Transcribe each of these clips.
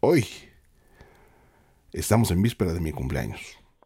hoy estamos en víspera de mi cumpleaños.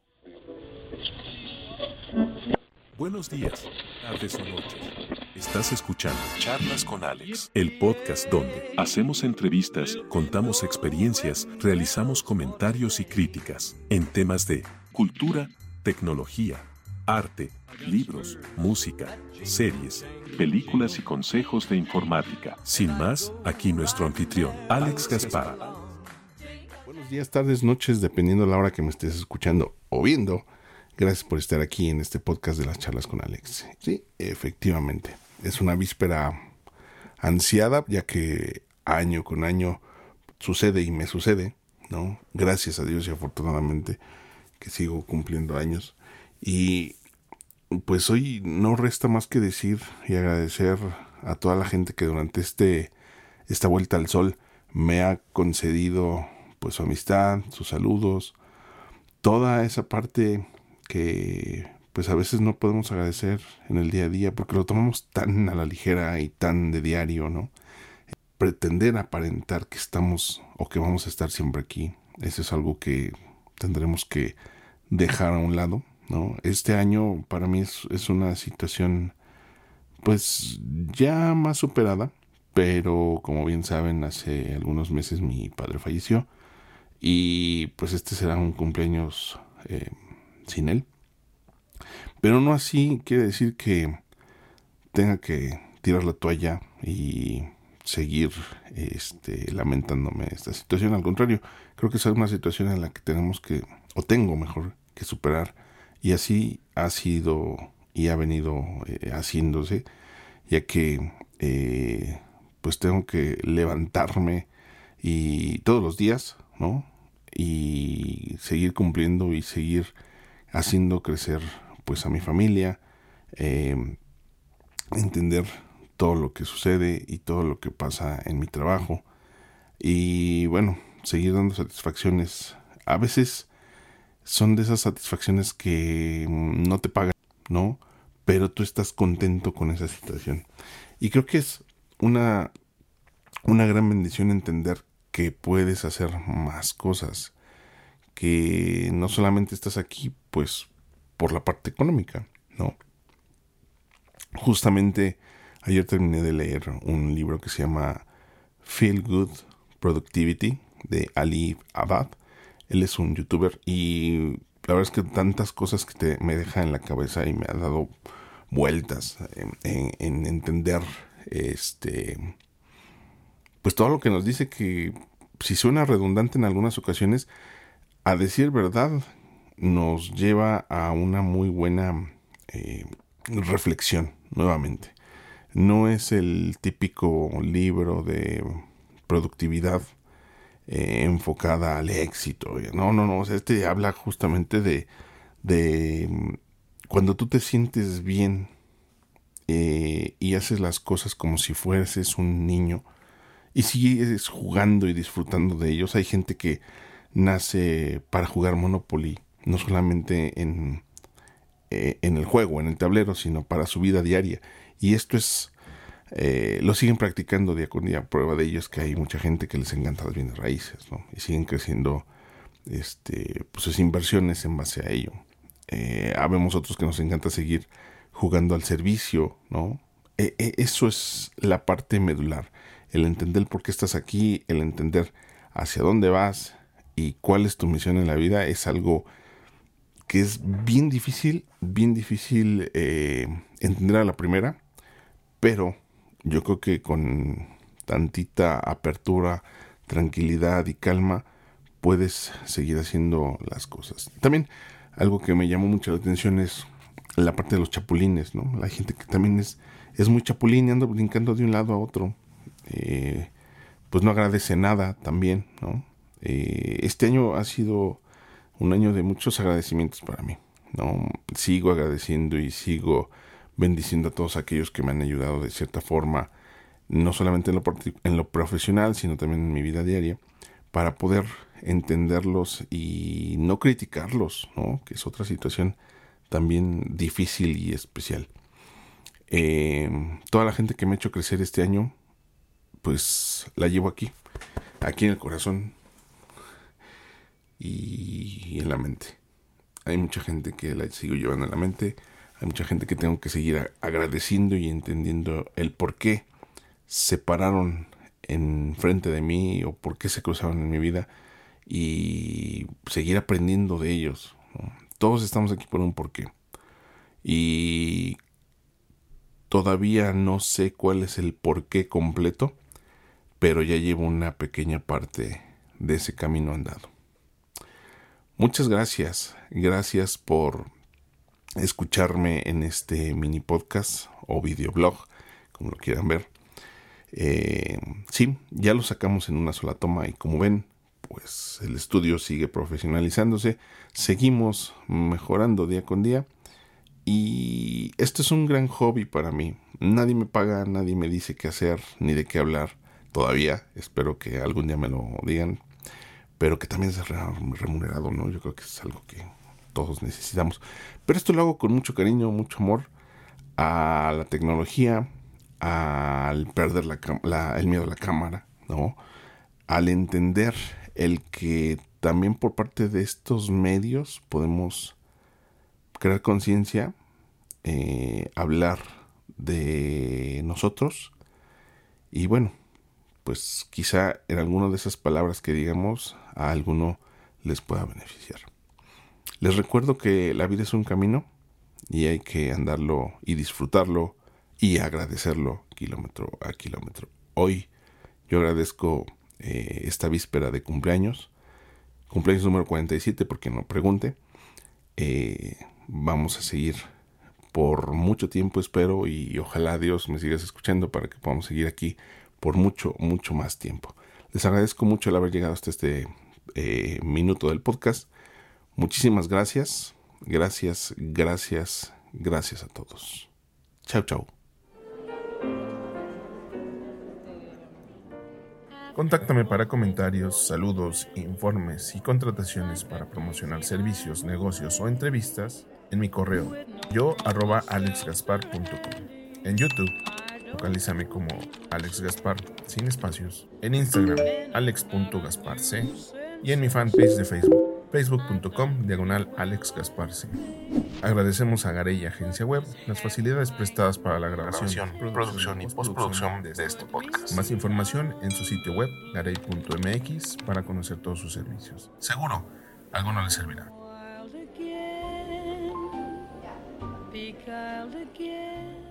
Buenos días, tardes o noches. Estás escuchando Charlas con Alex, el podcast donde hacemos entrevistas, contamos experiencias, realizamos comentarios y críticas en temas de cultura, tecnología, arte, libros, música, series, películas y consejos de informática. Sin más, aquí nuestro anfitrión, Alex Gaspar. Buenos días, tardes, noches, dependiendo de la hora que me estés escuchando o viendo. Gracias por estar aquí en este podcast de las charlas con Alex. Sí, efectivamente, es una víspera ansiada, ya que año con año sucede y me sucede, ¿no? Gracias a Dios y afortunadamente que sigo cumpliendo años. Y pues hoy no resta más que decir y agradecer a toda la gente que durante esta vuelta al sol me ha concedido pues su amistad, sus saludos, toda esa parte que pues a veces no podemos agradecer en el día a día porque lo tomamos tan a la ligera y tan de diario, ¿no? Pretender aparentar que estamos o que vamos a estar siempre aquí, eso es algo que tendremos que dejar a un lado, ¿no? Este año para mí es una situación pues ya más superada, pero como bien saben, hace algunos meses mi padre falleció y pues este será un cumpleaños sin él. Pero no así quiere decir que tenga que tirar la toalla y seguir lamentándome de esta situación. Al contrario, creo que es una situación en la que tenemos que, o tengo mejor que superar, y así ha sido y ha venido haciéndose, ya que pues tengo que levantarme y todos los días, ¿no? Y seguir cumpliendo y seguir haciendo crecer pues a mi familia, entender todo lo que sucede y todo lo que pasa en mi trabajo y bueno, seguir dando satisfacciones. A veces son de esas satisfacciones que no te pagan, ¿no? Pero tú estás contento con esa situación. Y creo que es una gran bendición entender que puedes hacer más cosas, que no solamente estás aquí pues por la parte económica, ¿no? Justamente ayer terminé de leer un libro que se llama Feel Good Productivity de Ali Abad. Él es un youtuber y la verdad es que tantas cosas que me deja en la cabeza y me ha dado vueltas en entender pues todo lo que nos dice, que si suena redundante en algunas ocasiones, a decir verdad nos lleva a una muy buena reflexión nuevamente. No es el típico libro de productividad enfocada al éxito. No. O sea, habla justamente de cuando tú te sientes bien y haces las cosas como si fueses un niño y sigues jugando y disfrutando de ellos. Hay gente que nace para jugar Monopoly, no solamente en el juego, en el tablero, sino para su vida diaria. Y esto es, lo siguen practicando día con día. Prueba de ello es que hay mucha gente que les encanta las bienes raíces, ¿no? Y siguen creciendo pues sus inversiones en base a ello. Habemos otros que nos encanta seguir jugando al servicio, ¿no? Eso es la parte medular. El entender por qué estás aquí, el entender hacia dónde vas y cuál es tu misión en la vida es algo que es bien difícil entender a la primera, pero yo creo que con tantita apertura, tranquilidad y calma puedes seguir haciendo las cosas. También algo que me llamó mucho la atención es la parte de los chapulines, ¿no? La gente que también es muy chapulín y anda brincando de un lado a otro. Pues no agradece nada también, ¿no? Este año ha sido un año de muchos agradecimientos para mí, ¿no? Sigo agradeciendo y sigo bendiciendo a todos aquellos que me han ayudado de cierta forma, no solamente en lo profesional, sino también en mi vida diaria, para poder entenderlos y no criticarlos, ¿no? Que es otra situación también difícil y especial. Toda la gente que me ha hecho crecer este año, pues la llevo aquí en el corazón, y en la mente. Hay mucha gente que la sigo llevando en la mente. Hay mucha gente que tengo que seguir agradeciendo y entendiendo el por qué se pararon en frente de mí o por qué se cruzaron en mi vida y seguir aprendiendo de ellos, ¿no? Todos estamos aquí por un porqué y todavía no sé cuál es el porqué completo, pero ya llevo una pequeña parte de ese camino andado. Muchas gracias por escucharme en este mini podcast o videoblog, como lo quieran ver. Sí, ya lo sacamos en una sola toma y como ven, pues el estudio sigue profesionalizándose, seguimos mejorando día con día y esto es un gran hobby para mí. Nadie me paga, nadie me dice qué hacer ni de qué hablar todavía. Espero que algún día me lo digan, pero que también es remunerado, ¿no? Yo creo que es algo que todos necesitamos. Pero esto lo hago con mucho cariño, mucho amor a la tecnología, al perder el miedo a la cámara, ¿no? Al entender el que también por parte de estos medios podemos crear conciencia, hablar de nosotros y bueno, pues quizá en alguna de esas palabras que digamos a alguno les pueda beneficiar. Les recuerdo que la vida es un camino y hay que andarlo y disfrutarlo y agradecerlo kilómetro a kilómetro. Hoy yo agradezco esta víspera de cumpleaños número 47, porque no pregunte. Vamos a seguir por mucho tiempo, espero, y ojalá Dios me sigas escuchando para que podamos seguir aquí por mucho, mucho más tiempo. Les agradezco mucho el haber llegado hasta este minuto del podcast. Muchísimas gracias. Gracias a todos. Chau, chau. Contáctame para comentarios, saludos, informes y contrataciones para promocionar servicios, negocios o entrevistas en mi correo yo@alexgaspar.com. En YouTube, localízame como Alex Gaspar, sin espacios. En Instagram, alex.gasparc. Y en mi fanpage de Facebook, facebook.com/Alex Gasparce. Agradecemos a Garey Agencia Web las facilidades prestadas para la grabación, producción y postproducción de este podcast. Más información en su sitio web, garey.mx, para conocer todos sus servicios. Seguro, alguno les servirá. Be kind again.